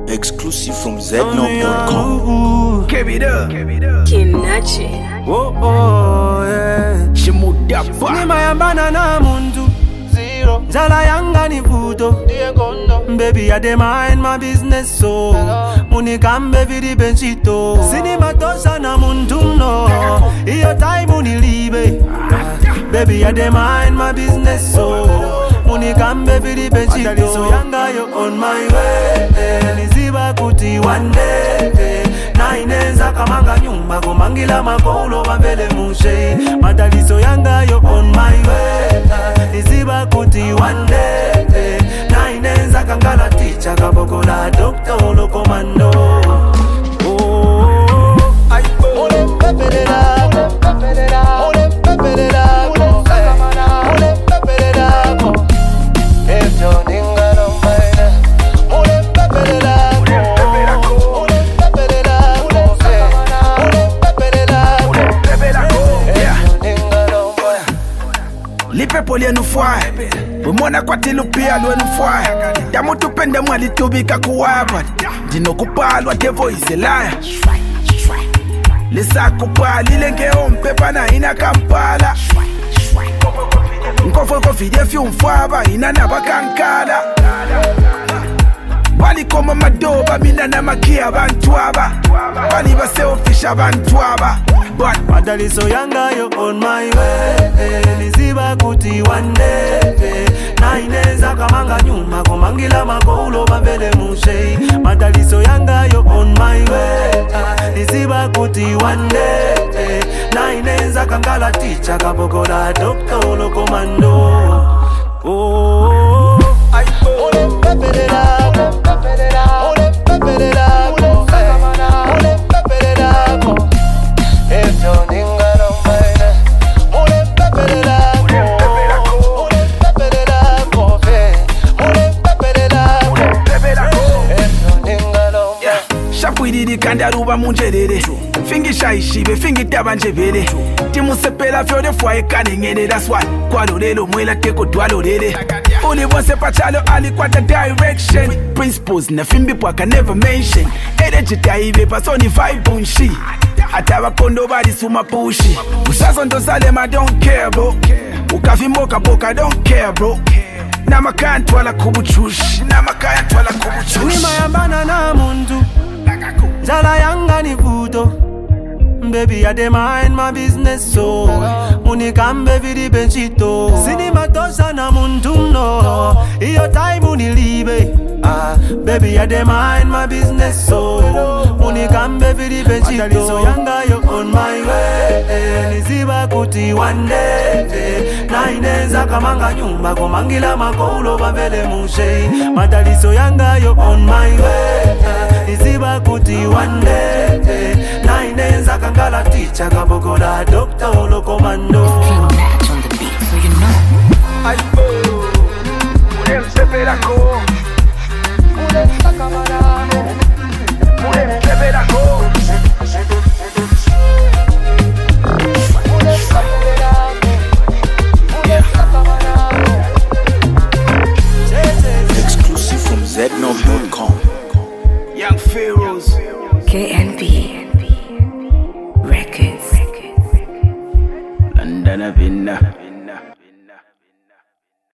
Exclusive from Zednob.com. Give it up. Kinachi. Oh, oh, yeah. Shimudapa. Ni mayambana na muntu zero. Zala yanga ni vuto. Baby, I dey mind my business so. Muni kambe vidi benchito. Sini matosha na muntu no. Iyo time unilibe. Baby, I dey mind my business so. Muni kambe vidi benchito. So yanga you on my way. Niziba kuti one day. Na ineza kamanga nyumba kumangila makolo wambele mushe. Madaliso yanga yo on my way. Niziba kuti one day. Na ineza kangala ticha kaboko la doctor olo komando. Ole peperera, peperera, ole peperera, ole peperera. If your nigga don't mind, ole peperera. Lipepo lienu fwae Umona kwa tilupia luenu fwae Damu tupende mwali tubika kuwapa Dino kupalwa devo iselaya Lisa kupali lenge ompepa na ina kampala Nkofo kofide fi umfwaba ina nabakankala Bali koma madoba mina na makia bantuaba Bali baseofisha bantuaba Madaliso yanga yo on my way. Niziba kuti one day. Na ineza kamanga nyuma kumangila makolo mabele mushe. Madaliso yanga yo on my way. Niziba kuti one day. Na ineza kangala ticha kaboko la doctor olo komando. Oh, ole peperera, peperera, ole peperera, ole peperera. If your nigga don't mind, ole peperera, ole peperera, ole peperera. If your nigga don't mind. Shakwididi kandaruba munjerere Fingisha ishibe, fingitaba njebere Timusepela fyode fwae kanengene. That's why kwalolelo mwela teko dwalolele Uli wonse pachalo alikwata direction Principles na fimbi pwaka never mention Energy taive pasoni vibe unshi Ataba kondo badi suma pushi Usazo ndo salema don't care bro Ukavimoka boka don't care bro Namakantu wala kubuchushi Namakantu wala kubuchushi Ni mayambana na muntu Zala yanga ni vuto. Baby, I dey mind my business so. Muni kambe vidi benchito. Sini matosha na muntu no. Iyo time unilibe. Baby, I dey mind my business so. Muni kambe vidi benchito. So yanga yo on my way. Niziba kuti one day. Na ineza kamanga nyumba kumangila makolo mabele mushe. Madaliso yanga yo on my way. Niziba kuti one day. Na ineza kangala ticha kaboko la doctor olo komando. Match on the beat, so you know. Ay, oh, Ule msepela ko